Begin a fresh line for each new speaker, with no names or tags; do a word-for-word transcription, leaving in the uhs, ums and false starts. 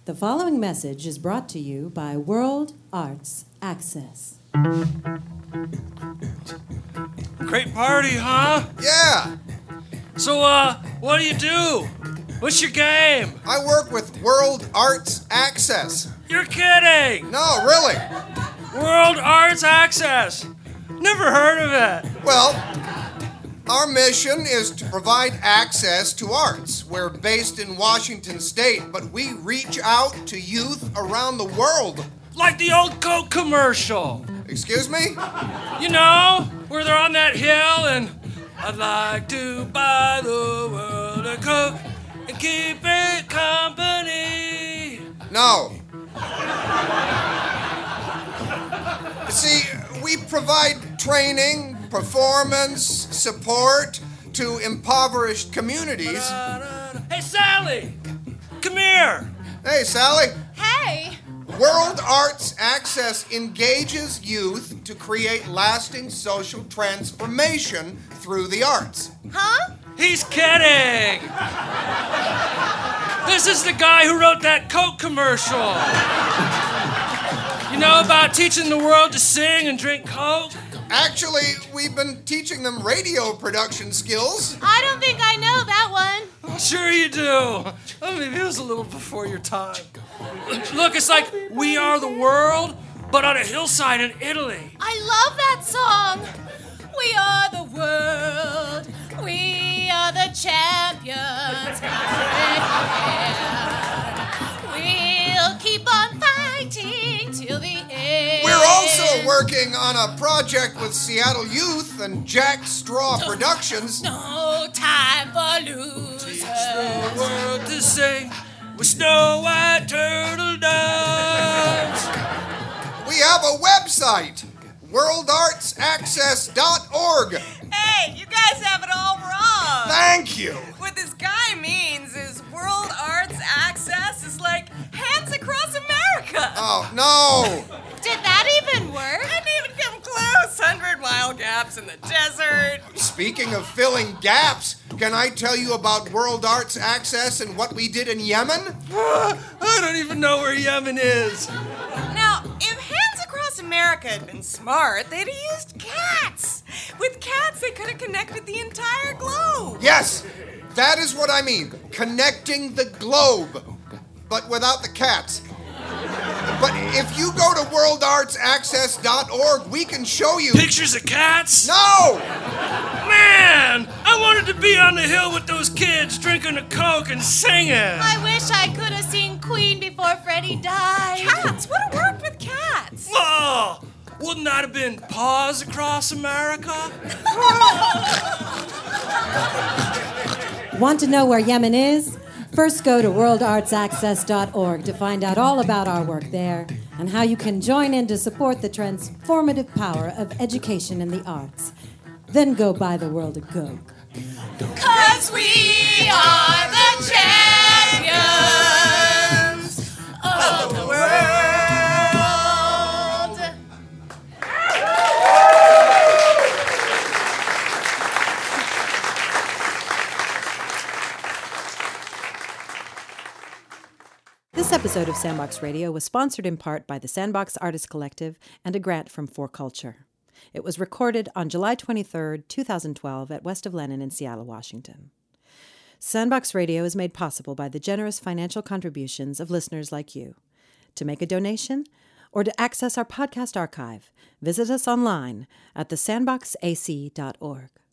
The following message is brought to you by World Arts Access.
Great party, huh?
Yeah.
So, uh, what do you do? What's your game?
I work with World Arts Access.
You're kidding!
No, really.
World Arts Access! Never heard of it.
Well, our mission is to provide access to arts. We're based in Washington State, but we reach out to youth around the world.
Like the old Coke commercial.
Excuse me?
You know, where they're on that hill and I'd like to buy the world a Coke and keep it company.
No. See, we provide training, performance, support to impoverished communities.
Hey, Sally! Come here!
Hey, Sally.
Hey!
World Arts Access engages youth to create lasting social transformation through the arts.
Huh?
He's kidding! This is the guy who wrote that Coke commercial. You know about teaching the world to sing and drink Coke?
Actually, we've been teaching them radio production skills.
I don't think I know that one.
Oh, sure you do. Oh, maybe it was a little before your time. Look, it's like We Are the World, but on a hillside in Italy.
I love that song. We are the world. We are the champions. We'll keep on fighting till the end.
We're also working on a project with Seattle Youth and Jack Straw Productions.
No time for losers.
Teach the world to sing with Snow White Turtle Doves.
We have a website, world arts access dot org.
Hey, you guys have it all wrong.
Thank you.
What this guy means is World Arts Access is like Hands Across America.
Oh, no.
Did that even work?
I didn't even come close. Hundred mile gaps in the desert.
Speaking of filling gaps, can I tell you about World Arts Access and what we did in Yemen?
I don't even know where Yemen is.
Now, if Hands Across America had been smart, they'd have used cats. With cats, they could have connected the entire globe.
Yes, that is what I mean. Connecting the globe, but without the cats. But if you go to world arts access dot org, we can show you...
Pictures of cats?
No!
Man, I wanted to be on the hill with those kids drinking a Coke and singing.
I wish I could have seen Queen before Freddie died.
Cats would have worked with cats.
Oh, wouldn't that have been Paws Across America?
Want to know where Yemen is? First, go to world arts access dot org to find out all about our work there and how you can join in to support the transformative power of education in the arts. Then go buy the world a Coke.
'Cause we are the champions of the world.
This episode of Sandbox Radio was sponsored in part by the Sandbox Artist Collective and a grant from For Culture. It was recorded on July twenty-third, twenty twelve at West of Lenin in Seattle, Washington. Sandbox Radio is made possible by the generous financial contributions of listeners like you. To make a donation or to access our podcast archive, visit us online at the sandbox a c dot org.